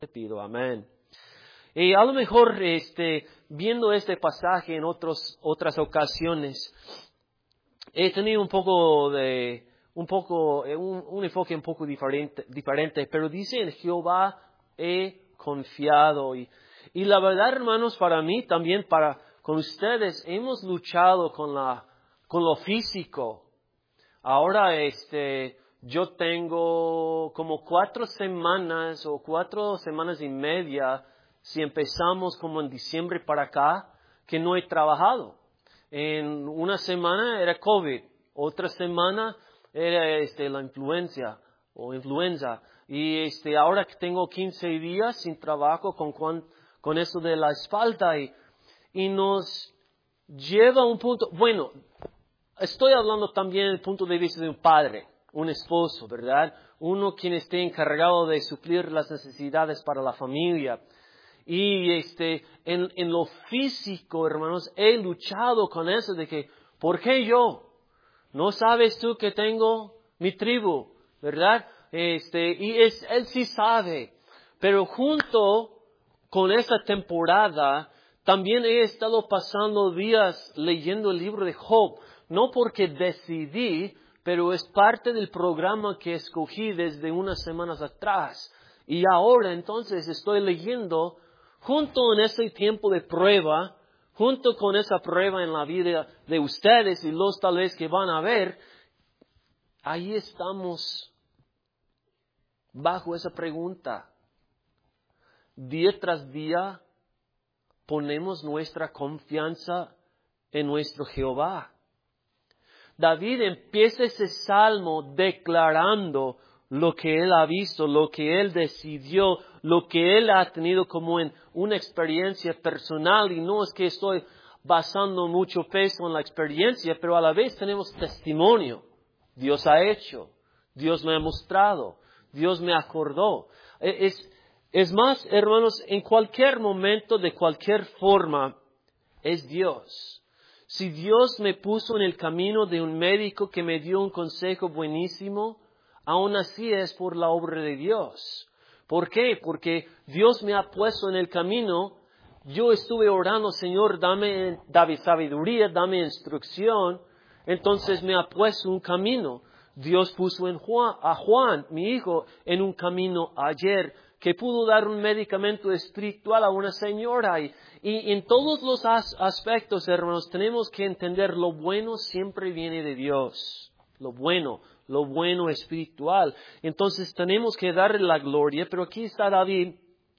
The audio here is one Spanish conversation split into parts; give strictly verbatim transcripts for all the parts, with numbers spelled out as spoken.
Te pido, amén. Y a lo mejor, este, viendo este pasaje en otros, otras ocasiones, he tenido un poco de, un poco, un, un enfoque un poco diferente, diferente, pero dice en Jehová he confiado. Y, y la verdad, hermanos, para mí, también para, con ustedes, hemos luchado con la, con lo físico. Ahora, este, yo tengo como cuatro semanas o cuatro semanas y media, si empezamos como en diciembre para acá, que no he trabajado. En una semana era COVID, otra semana era este, la influencia o influenza. Y este, ahora que tengo quince días sin trabajo con, con, con eso de la espalda y, y nos lleva a un punto, bueno, estoy hablando también desde el punto de vista de un padre, un esposo, ¿verdad? Uno quien esté encargado de suplir las necesidades para la familia. Y este, en, en lo físico, hermanos, he luchado con eso de que, ¿por qué yo? ¿No sabes tú que tengo mi tribu, verdad? Este, y es, él sí sabe. Pero junto con esa temporada, también he estado pasando días leyendo el libro de Job. No porque decidí, pero es parte del programa que escogí desde unas semanas atrás. Y ahora entonces estoy leyendo, junto en ese tiempo de prueba, junto con esa prueba en la vida de ustedes y los tal vez que van a ver, ahí estamos bajo esa pregunta. Día tras día ponemos nuestra confianza en nuestro Jehová. David empieza ese salmo declarando lo que él ha visto, lo que él decidió, lo que él ha tenido como en una experiencia personal. Y no es que estoy basando mucho peso en la experiencia, pero a la vez tenemos testimonio. Dios ha hecho, Dios me ha mostrado, Dios me acordó. Es, es más, hermanos, en cualquier momento, de cualquier forma, es Dios. Si Dios me puso en el camino de un médico que me dio un consejo buenísimo, aún así es por la obra de Dios. ¿Por qué? Porque Dios me ha puesto en el camino. Yo estuve orando, Señor, dame, dame sabiduría, dame instrucción. Entonces me ha puesto un camino. Dios puso en Juan, a Juan, mi hijo, en un camino ayer, que pudo dar un medicamento espiritual a una señora. Y, y en todos los as- aspectos, hermanos, tenemos que entender lo bueno siempre viene de Dios. Lo bueno, lo bueno espiritual. Entonces tenemos que darle la gloria. Pero aquí está David.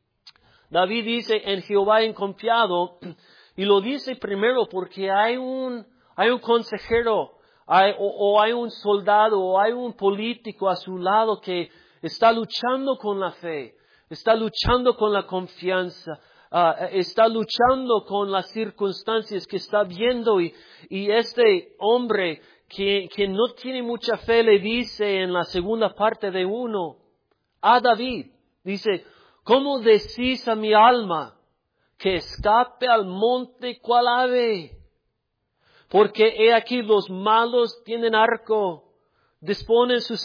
David dice, en Jehová he confiado. Y lo dice primero porque hay un, hay un consejero, hay, o, o hay un soldado, o hay un político a su lado que está luchando con la fe. Está luchando con la confianza, uh, está luchando con las circunstancias que está viendo y, y este hombre que, que no tiene mucha fe le dice en la segunda parte de uno, a David, dice, ¿cómo decís a mi alma que escape al monte cual ave? Porque he aquí los malos tienen arco, disponen sus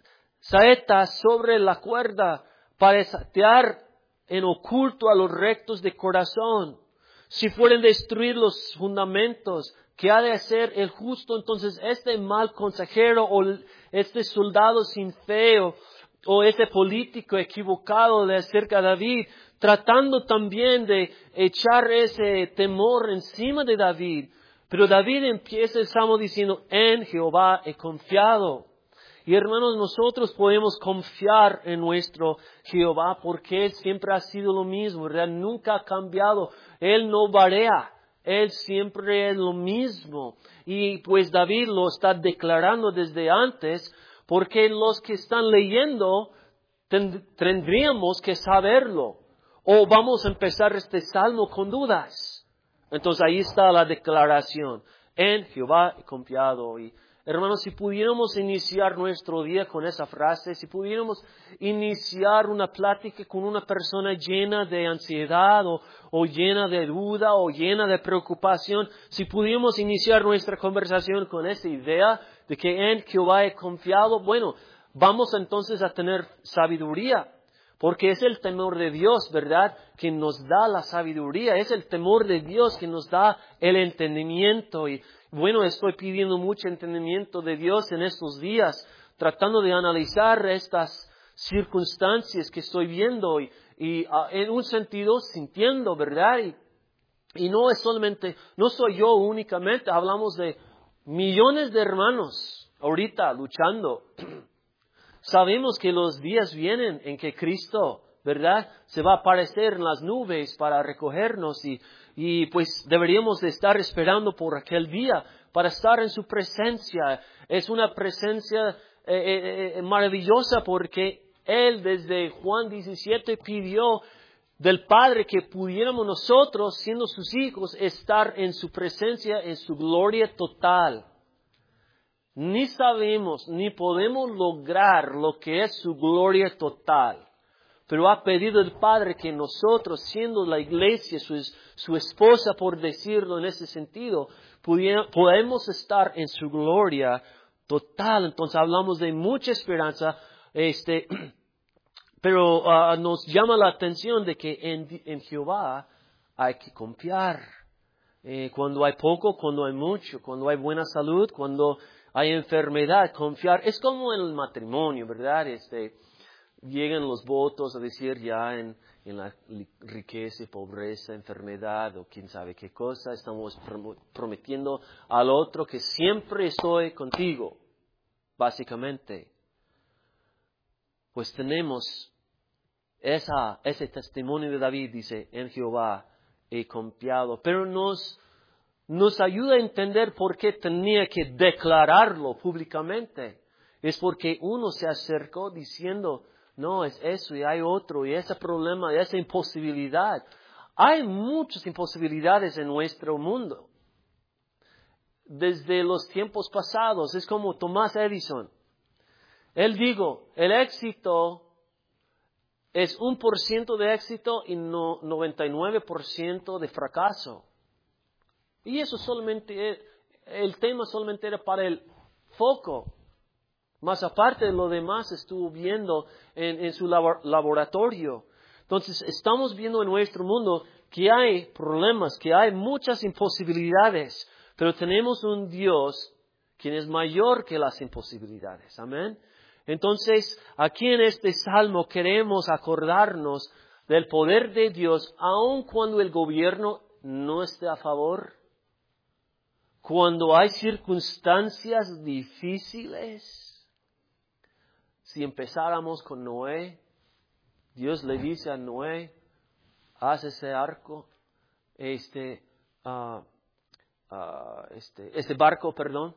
saetas sobre la cuerda, para satear en oculto a los rectos de corazón. Si fueren destruir los fundamentos, ¿qué ha de hacer el justo? Entonces este mal consejero o este soldado sin fe o, o este político equivocado de acerca de David, tratando también de echar ese temor encima de David. Pero David empieza el salmo diciendo, en Jehová he confiado. Y hermanos, nosotros podemos confiar en nuestro Jehová porque Él siempre ha sido lo mismo, ¿verdad? Nunca ha cambiado. Él no varía. Él siempre es lo mismo. Y pues David lo está declarando desde antes porque los que están leyendo ten- tendríamos que saberlo. O vamos a empezar este salmo con dudas. Entonces ahí está la declaración. En Jehová he confiado. Y hermanos, si pudiéramos iniciar nuestro día con esa frase, si pudiéramos iniciar una plática con una persona llena de ansiedad o, o llena de duda o llena de preocupación, si pudiéramos iniciar nuestra conversación con esa idea de que en Jehová he confiado, bueno, vamos entonces a tener sabiduría. Porque es el temor de Dios, ¿verdad?, que nos da la sabiduría. Es el temor de Dios que nos da el entendimiento. Y bueno, estoy pidiendo mucho entendimiento de Dios en estos días, tratando de analizar estas circunstancias que estoy viendo y, y uh, en un sentido sintiendo, ¿verdad? Y, y no es solamente, no soy yo únicamente, hablamos de millones de hermanos ahorita luchando. Sabemos que los días vienen en que Cristo, ¿verdad?, se va a aparecer en las nubes para recogernos y, y pues deberíamos de estar esperando por aquel día para estar en su presencia. Es una presencia eh, eh, maravillosa porque Él desde Juan diecisiete pidió del Padre que pudiéramos nosotros, siendo sus hijos, estar en su presencia, en su gloria total. Ni sabemos, ni podemos lograr lo que es su gloria total. Pero ha pedido el Padre que nosotros, siendo la iglesia, su, su esposa, por decirlo en ese sentido, pudiera, podemos estar en su gloria total. Entonces hablamos de mucha esperanza, este, pero uh, nos llama la atención de que en, en Jehová hay que confiar. Eh, cuando hay poco, cuando hay mucho, cuando hay buena salud, cuando hay enfermedad, confiar. Es como en el matrimonio, ¿verdad? Este, llegan los votos a decir ya en, en la riqueza, pobreza, enfermedad o quién sabe qué cosa. Estamos prometiendo al otro que siempre estoy contigo, básicamente. Pues tenemos esa, ese testimonio de David, dice, en Jehová he confiado. Pero nos... Nos ayuda a entender por qué tenía que declararlo públicamente. Es porque uno se acercó diciendo, no, es eso y hay otro y ese problema y esa imposibilidad. Hay muchas imposibilidades en nuestro mundo. Desde los tiempos pasados, es como Thomas Edison. Él dijo, el éxito es un por ciento de éxito y no, noventa y nueve por ciento de fracaso. Y eso solamente, el tema solamente era para el foco. Más aparte de lo demás estuvo viendo en, en su labor, laboratorio. Entonces estamos viendo en nuestro mundo que hay problemas, que hay muchas imposibilidades. Pero tenemos un Dios quien es mayor que las imposibilidades. Amén. Entonces aquí en este salmo queremos acordarnos del poder de Dios aun cuando el gobierno no esté a favor. Cuando hay circunstancias difíciles, si empezáramos con Noé, Dios le dice a Noé, haz ese arco, este, uh, uh, este, este barco, perdón,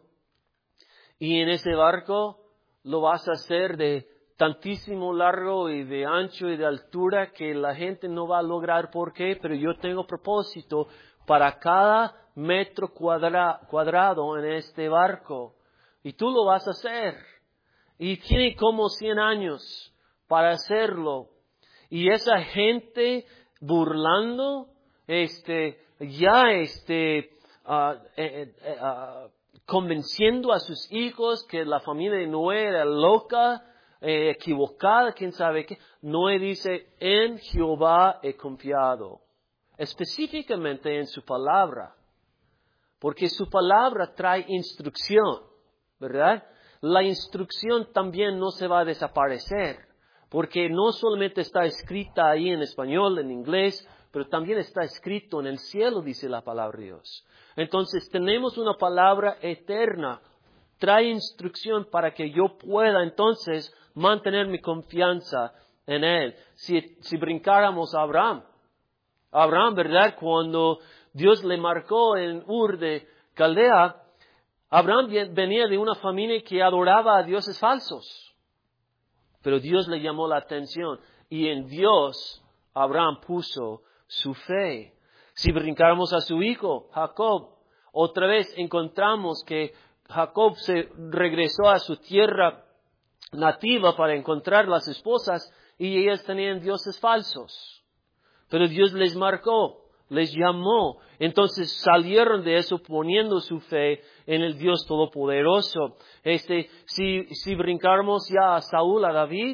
y en ese barco lo vas a hacer de tantísimo largo y de ancho y de altura que la gente no va a lograr. ¿Por qué? Pero yo tengo propósito para cada metro cuadra, cuadrado en este barco. Y tú lo vas a hacer. Y tiene como cien años para hacerlo. Y esa gente burlando, este, ya este, uh, eh, eh, uh, convenciendo a sus hijos que la familia de Noé era loca, eh, equivocada, quién sabe qué. Noé dice, en Jehová he confiado. Específicamente en su palabra. Porque su palabra trae instrucción, ¿verdad? La instrucción también no se va a desaparecer. Porque no solamente está escrita ahí en español, en inglés, pero también está escrito en el cielo, dice la palabra de Dios. Entonces tenemos una palabra eterna. Trae instrucción para que yo pueda entonces mantener mi confianza en Él. Si, si brincáramos a Abraham. Abraham, ¿verdad? Cuando Dios le marcó en Ur de Caldea, Abraham venía de una familia que adoraba a dioses falsos. Pero Dios le llamó la atención y en Dios Abraham puso su fe. Si brincáramos a su hijo, Jacob, otra vez encontramos que Jacob se regresó a su tierra nativa para encontrar las esposas y ellas tenían dioses falsos. Pero Dios les marcó, les llamó. Entonces salieron de eso poniendo su fe en el Dios Todopoderoso. Este, si, si brincáramos ya a Saúl, a David,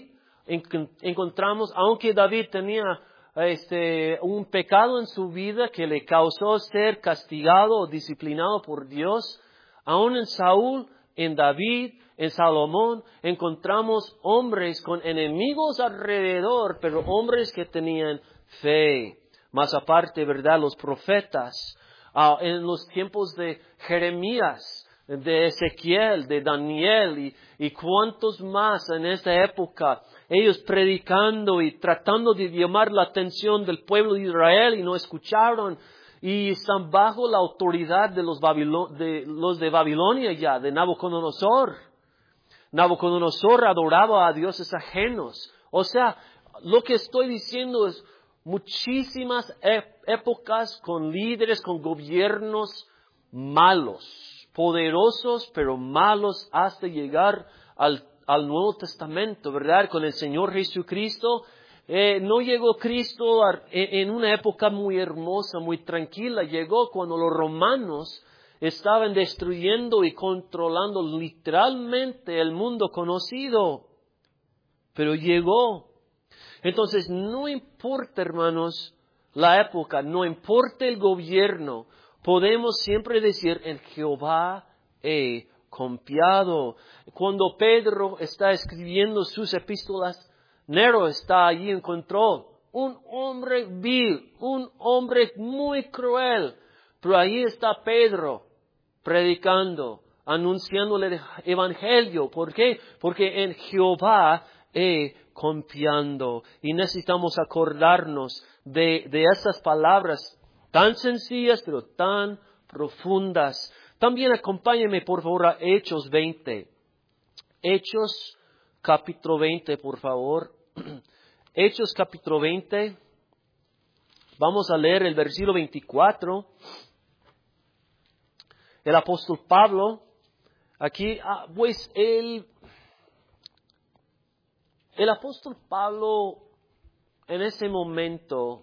encontramos, aunque David tenía este, un pecado en su vida que le causó ser castigado o disciplinado por Dios, aún en Saúl, en David, en Salomón, encontramos hombres con enemigos alrededor, pero hombres que tenían fe. Más aparte, ¿verdad? Los profetas, uh, en los tiempos de Jeremías, de Ezequiel, de Daniel y, y cuantos más en esta época, ellos predicando y tratando de llamar la atención del pueblo de Israel y no escucharon y están bajo la autoridad de los, Babilo- de, los de Babilonia ya, de Nabucodonosor. Nabucodonosor adoraba a dioses ajenos. O sea, lo que estoy diciendo es muchísimas épocas con líderes, con gobiernos malos, poderosos pero malos hasta llegar al, al Nuevo Testamento, ¿verdad? Con el Señor Jesucristo. Eh, no llegó Cristo a, en una época muy hermosa, muy tranquila. Llegó cuando los romanos estaban destruyendo y controlando literalmente el mundo conocido. Pero llegó. Entonces, no importa, hermanos, la época, no importa el gobierno, podemos siempre decir, en Jehová he confiado. Cuando Pedro está escribiendo sus epístolas, Nero está allí, encontró un hombre vil, un hombre muy cruel, pero ahí está Pedro predicando, anunciándole el evangelio. ¿Por qué? Porque en Jehová he confiando. Y necesitamos acordarnos de, de esas palabras tan sencillas, pero tan profundas. También acompáñenme, por favor, a Hechos veinte. Hechos capítulo veinte, por favor. Hechos capítulo veinte. Vamos a leer el versículo veinticuatro. El apóstol Pablo, aquí, ah, pues el, el apóstol Pablo en ese momento,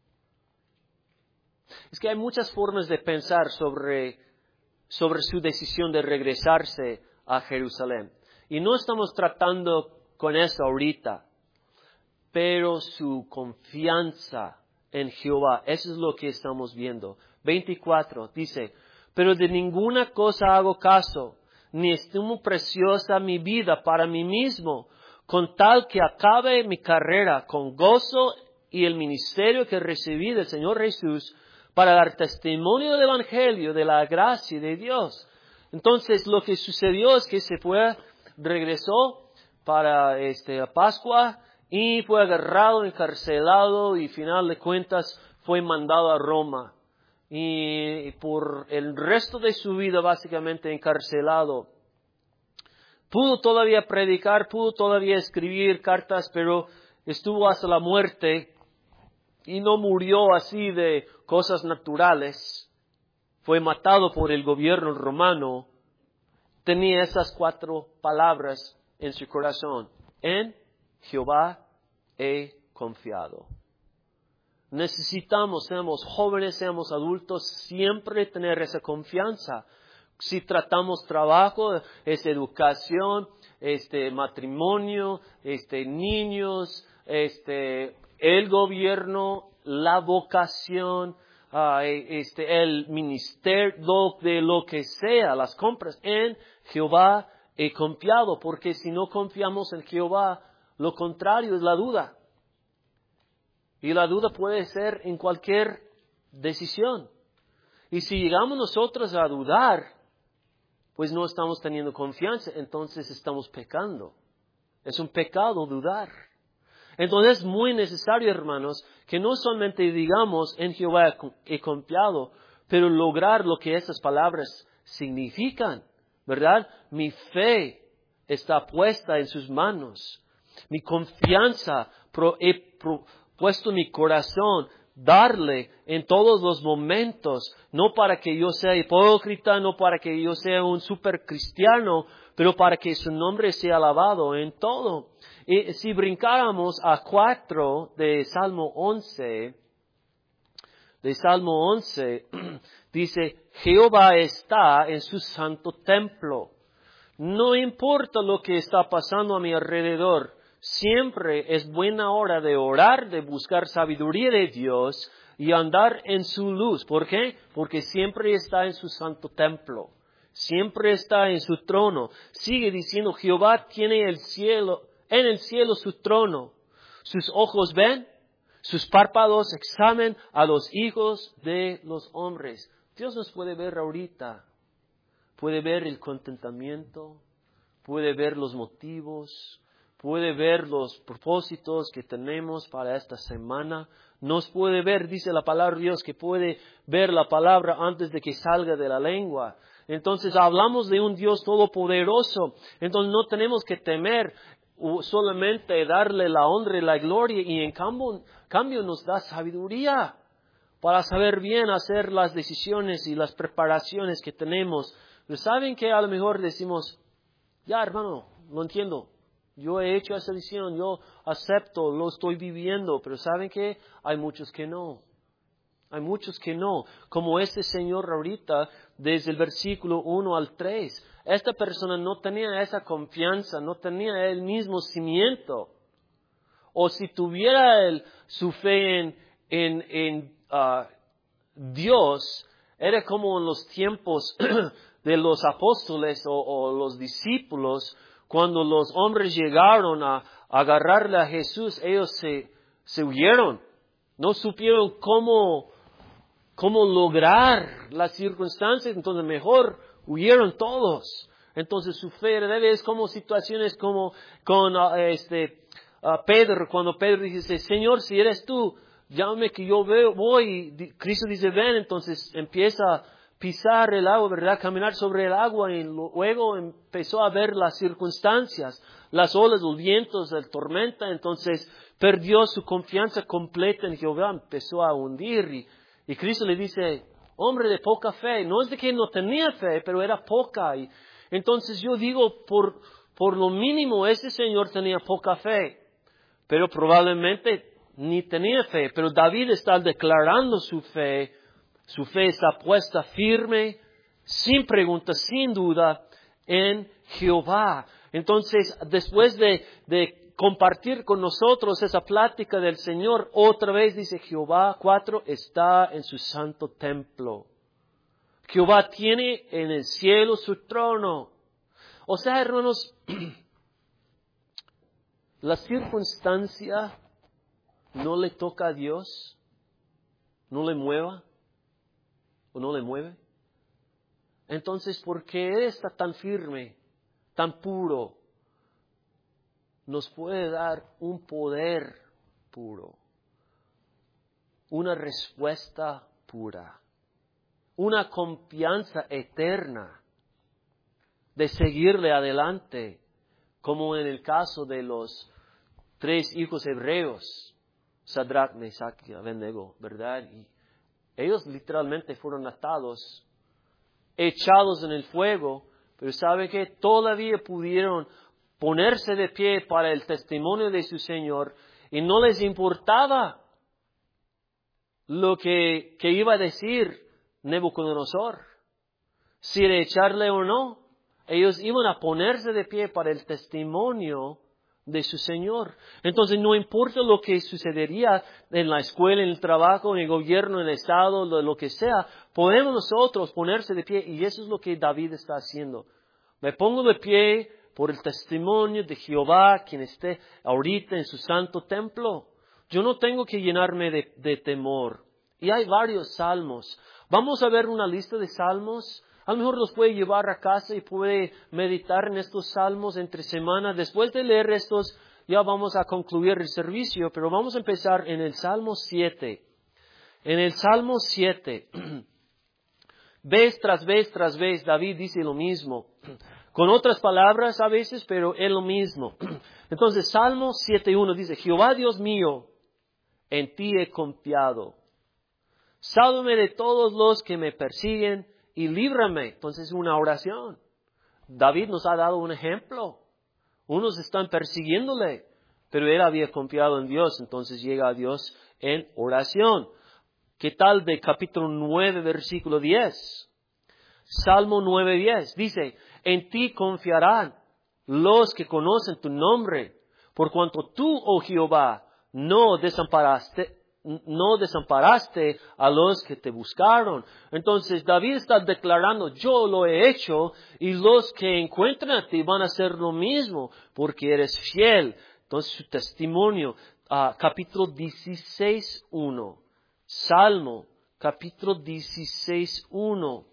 es que hay muchas formas de pensar sobre, sobre su decisión de regresarse a Jerusalén. Y no estamos tratando con eso ahorita, pero su confianza en Jehová, eso es lo que estamos viendo. veinticuatro dice, pero de ninguna cosa hago caso, ni estimo preciosa mi vida para mí mismo, con tal que acabe mi carrera con gozo y el ministerio que recibí del Señor Jesús para dar testimonio del Evangelio, de la gracia de Dios. Entonces, lo que sucedió es que se fue, regresó para este, Pascua y fue agarrado, encarcelado y, final de cuentas, fue mandado a Roma. Y por el resto de su vida básicamente encarcelado. Pudo todavía predicar, pudo todavía escribir cartas, pero estuvo hasta la muerte y no murió así de cosas naturales. Fue matado por el gobierno romano. Tenía esas cuatro palabras en su corazón. En Jehová he confiado. Necesitamos, seamos jóvenes, seamos adultos, siempre tener esa confianza. Si tratamos trabajo, es educación, este matrimonio, este niños, este el gobierno, la vocación, uh, este el ministerio, de lo que sea, las compras. En Jehová he confiado, porque si no confiamos en Jehová, lo contrario es la duda. Y la duda puede ser en cualquier decisión. Y si llegamos nosotros a dudar, pues no estamos teniendo confianza, entonces estamos pecando. Es un pecado dudar. Entonces es muy necesario, hermanos, que no solamente digamos en Jehová he confiado, pero lograr lo que esas palabras significan, ¿verdad? Mi fe está puesta en sus manos. Mi confianza pro, he pro, puesto mi corazón, darle en todos los momentos, no para que yo sea hipócrita, no para que yo sea un super cristiano, pero para que su nombre sea alabado en todo. Y si brincáramos a cuatro de Salmo once, de Salmo once, dice, Jehová está en su santo templo. No importa lo que está pasando a mi alrededor, siempre es buena hora de orar, de buscar sabiduría de Dios y andar en su luz. ¿Por qué? Porque siempre está en su santo templo. Siempre está en su trono. Sigue diciendo, Jehová tiene el cielo, en el cielo su trono. Sus ojos ven, sus párpados examinan a los hijos de los hombres. Dios nos puede ver ahorita. Puede ver el contentamiento, puede ver los motivos, puede ver los propósitos que tenemos para esta semana. Nos puede ver, dice la palabra de Dios, que puede ver la palabra antes de que salga de la lengua. Entonces hablamos de un Dios todopoderoso. Entonces no tenemos que temer solamente darle la honra y la gloria, y en cambio, cambio nos da sabiduría para saber bien hacer las decisiones y las preparaciones que tenemos. Pero ¿saben que a lo mejor decimos, ya hermano, lo entiendo, yo he hecho esa decisión, yo acepto, lo estoy viviendo, pero ¿saben qué? Hay muchos que no. Hay muchos que no, como este señor ahorita, desde el versículo uno al tres. Esta persona no tenía esa confianza, no tenía el mismo cimiento. O si tuviera el, su fe en, en, en uh, Dios, era como en los tiempos de los apóstoles o, o los discípulos, cuando los hombres llegaron a, a agarrarle a Jesús, ellos se, se huyeron. No supieron cómo, cómo lograr las circunstancias, entonces mejor huyeron todos. Entonces su fe es como situaciones como con uh, este uh, Pedro, cuando Pedro dice, Señor, si eres tú, llámame que yo veo, voy, y Cristo dice, ven, entonces empieza a pisar el agua, ¿verdad? Caminar sobre el agua, y luego empezó a ver las circunstancias, las olas, los vientos, la tormenta, entonces perdió su confianza completa en Jehová, empezó a hundir, y, y Cristo le dice, hombre de poca fe, no es de que no tenía fe, pero era poca, y entonces yo digo, por, por lo mínimo ese señor tenía poca fe, pero probablemente ni tenía fe, pero David está declarando su fe. Su fe está puesta firme, sin pregunta, sin duda, en Jehová. Entonces, después de, de compartir con nosotros esa plática del Señor, otra vez dice Jehová, cuatro, está en su santo templo. Jehová tiene en el cielo su trono. O sea, hermanos, la circunstancia no le toca a Dios, no le mueva. ¿O no le mueve? Entonces, ¿por qué Él está tan firme, tan puro? Nos puede dar un poder puro, una respuesta pura, una confianza eterna de seguirle adelante, como en el caso de los tres hijos hebreos, Sadrach, Mesach y Abednego, ¿verdad? Y ellos literalmente fueron atados, echados en el fuego, pero ¿sabe qué? Todavía pudieron ponerse de pie para el testimonio de su Señor y no les importaba lo que, que iba a decir Nabucodonosor, si de echarle o no. Ellos iban a ponerse de pie para el testimonio de su Señor. Entonces no importa lo que sucedería en la escuela, en el trabajo, en el gobierno, en el estado, lo, lo que sea, podemos nosotros ponerse de pie, y eso es lo que David está haciendo. Me pongo de pie por el testimonio de Jehová, quien esté ahorita en su santo templo. Yo no tengo que llenarme de, de temor. Y hay varios salmos. Vamos a ver una lista de salmos. A lo mejor los puede llevar a casa y puede meditar en estos salmos entre semanas. Después de leer estos, ya vamos a concluir el servicio, pero vamos a empezar en el Salmo siete. En el Salmo siete, vez tras vez tras vez, David dice lo mismo. Con otras palabras a veces, pero es lo mismo. Entonces, Salmo siete uno dice, Jehová Dios mío, en ti he confiado. Sálvame de todos los que me persiguen y líbrame. Entonces, una oración. David nos ha dado un ejemplo. Unos están persiguiéndole, pero él había confiado en Dios, entonces llega a Dios en oración. ¿Qué tal de capítulo nueve, versículo diez? Salmo nueve, diez. Dice, en ti confiarán los que conocen tu nombre, Por cuanto tú, oh Jehová, no desamparaste, no desamparaste a los que te buscaron. Entonces David está declarando, yo lo he hecho, y los que encuentran a ti van a hacer lo mismo, porque eres fiel. Entonces su testimonio, uh, capítulo dieciséis, uno. Salmo, capítulo dieciséis, uno.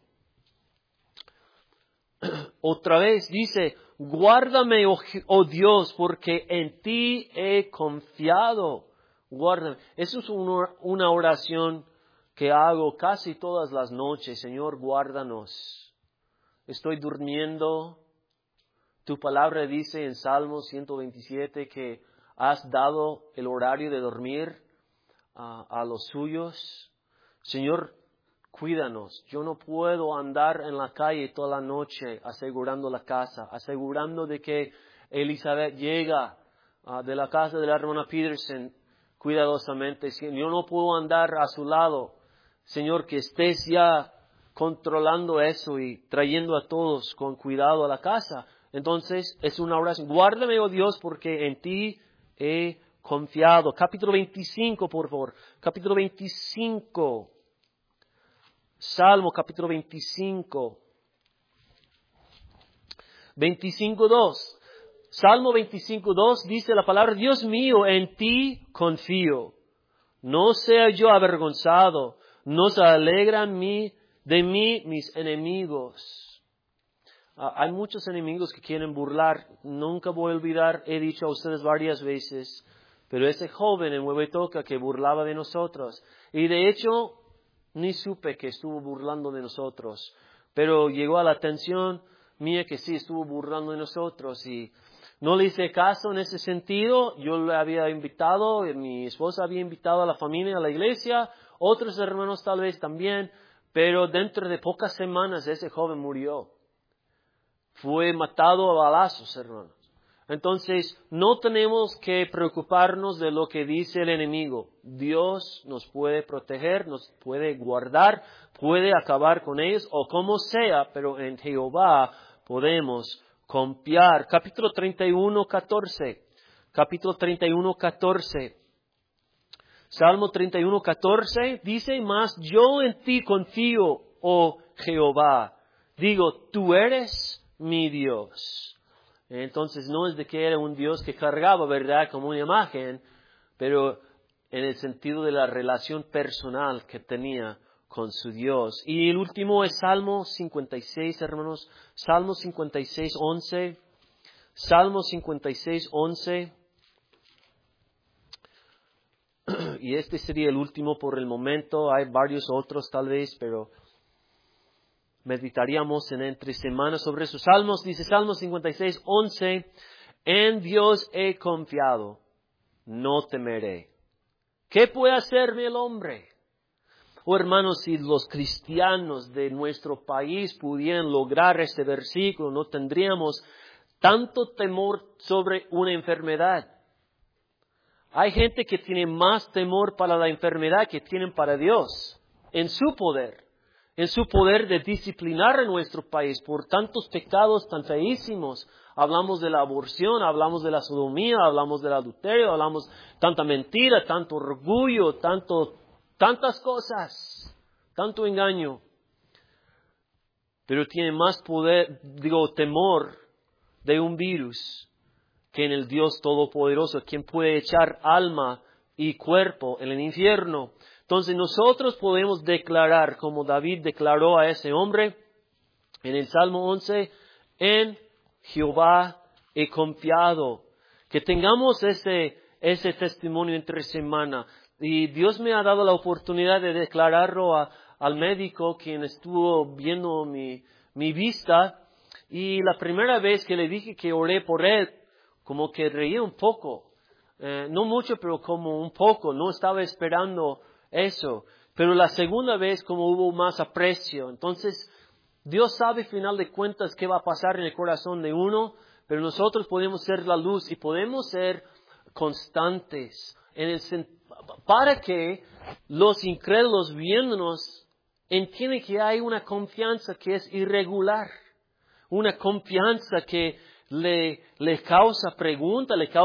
Otra vez dice, guárdame, oh, oh Dios, porque en ti he confiado. Guárdame. Eso es una oración que hago casi todas las noches. Señor, guárdanos. Estoy durmiendo. Tu palabra dice en Salmo ciento veintisiete que has dado el horario de dormir uh, a los suyos. Señor, cuídanos. Yo no puedo andar en la calle toda la noche asegurando la casa, asegurando de que Elizabeth llega uh, de la casa de la hermana Peterson cuidadosamente. Yo no puedo andar a su lado. Señor, que estés ya controlando eso y trayendo a todos con cuidado a la casa. Entonces, es una oración. Guárdame, oh Dios, porque en ti he confiado. Capítulo veinticinco, por favor. Capítulo veinticinco. Salmo, capítulo veinticinco. veinticinco, dos. Salmo veinticinco, dos dice la palabra, Dios mío, en ti confío. No sea yo avergonzado, no se alegran mí, de mí mis enemigos. Uh, hay muchos enemigos que quieren burlar. Nunca voy a olvidar, he dicho a ustedes varias veces, pero ese joven en Huehuetoca que burlaba de nosotros. Y de hecho, ni supe que estuvo burlando de nosotros. Pero llegó a la atención mía que sí estuvo burlando de nosotros y no le hice caso en ese sentido. Yo le había invitado, mi esposa había invitado a la familia a la iglesia, otros hermanos tal vez también, pero dentro de pocas semanas ese joven murió. Fue matado a balazos, hermanos. Entonces, no tenemos que preocuparnos de lo que dice el enemigo. Dios nos puede proteger, nos puede guardar, puede acabar con ellos, o como sea, pero en Jehová podemos confiar. Capítulo treinta y uno, catorce. Capítulo treinta y uno, catorce. Salmo treinta y uno, catorce dice, mas yo en ti confío, oh Jehová. Digo, tú eres mi Dios. Entonces no es de que era un Dios que cargaba, ¿verdad?, como una imagen, pero en el sentido de la relación personal que tenía con su Dios. Y el último es Salmo cincuenta y seis, hermanos. Salmo cincuenta y seis, once. Salmo cincuenta y seis, once. Y este sería el último por el momento. Hay varios otros tal vez, pero meditaríamos en entre semanas sobre esos salmos. Dice Salmo cincuenta y seis, once. En Dios he confiado, no temeré. ¿Qué puede hacerme el hombre? Oh, hermanos, si los cristianos de nuestro país pudieran lograr este versículo, no tendríamos tanto temor sobre una enfermedad. Hay gente que tiene más temor para la enfermedad que tienen para Dios, en su poder, en su poder de disciplinar a nuestro país por tantos pecados tan feísimos. Hablamos de la aborción, hablamos de la sodomía, hablamos del adulterio, hablamos tanta mentira, tanto orgullo, tanto, tantas cosas, tanto engaño. Pero tiene más poder, digo, temor de un virus que en el Dios Todopoderoso, quien puede echar alma y cuerpo en el infierno. Entonces nosotros podemos declarar, como David declaró a ese hombre en el Salmo once, en Jehová he confiado. Que tengamos ese, ese testimonio entre semana. Y Dios me ha dado la oportunidad de declararlo a, al médico quien estuvo viendo mi, mi vista. Y la primera vez que le dije que oré por él, como que reía un poco. Eh, no mucho, pero como un poco. No estaba esperando eso. Pero la segunda vez como hubo más aprecio. Entonces, Dios sabe, final de cuentas, qué va a pasar en el corazón de uno, pero nosotros podemos ser la luz y podemos ser constantes en el para que los incrédulos viéndonos entiendan que hay una confianza que es irregular, una confianza que le, le causa pregunta, le causa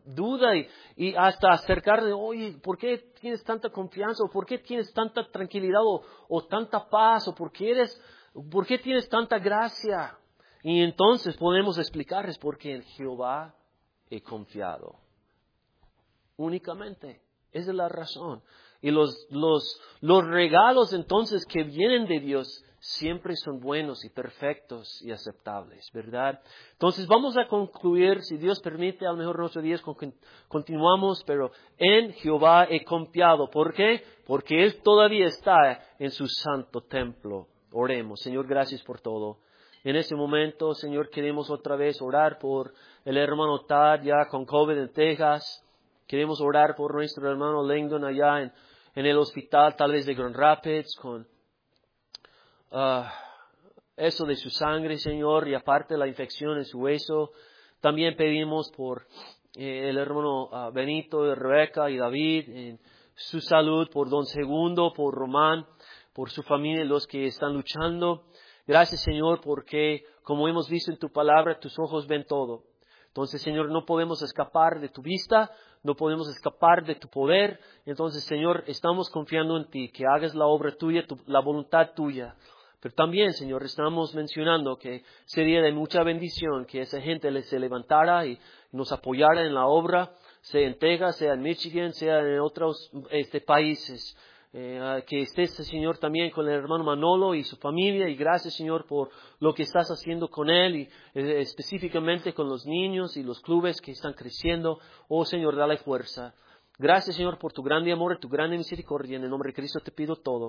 duda y, y hasta acercarle, oye, ¿por qué tienes tanta confianza? ¿O por qué tienes tanta tranquilidad? ¿O, o tanta paz? ¿O por qué eres, por qué tienes tanta gracia? Y entonces podemos explicarles porque en Jehová he confiado. Únicamente. Esa es la razón. Y los, los, los regalos entonces que vienen de Dios siempre son buenos y perfectos y aceptables, ¿verdad? Entonces vamos a concluir, si Dios permite, a lo mejor nuestros días continuamos, pero en Jehová he confiado. ¿Por qué? Porque Él todavía está en su santo templo. Oremos. Señor, gracias por todo. En este momento, Señor, queremos otra vez orar por el hermano Tad ya con COVID en Texas. Queremos orar por nuestro hermano Langdon allá en, en el hospital, tal vez de Grand Rapids, con uh, eso de su sangre, Señor, y aparte la infección en su hueso. También pedimos por eh, el hermano uh, Benito, Rebeca y David, en su salud, por Don Segundo, por Román, por su familia, los que están luchando. Gracias, Señor, porque como hemos visto en tu palabra, tus ojos ven todo. Entonces, Señor, no podemos escapar de tu vista, no podemos escapar de tu poder. Entonces, Señor, estamos confiando en ti, que hagas la obra tuya, tu, la voluntad tuya. Pero también, Señor, estamos mencionando que sería de mucha bendición que esa gente se levantara y nos apoyara en la obra, sea en Texas, sea en Michigan, sea en otros este, países. Eh, que estés, Señor, también con el hermano Manolo y su familia, y gracias, Señor, por lo que estás haciendo con él, y eh, específicamente con los niños y los clubes que están creciendo. Oh, Señor, dale fuerza. Gracias, Señor, por tu grande amor y tu grande misericordia. En el nombre de Cristo te pido todo.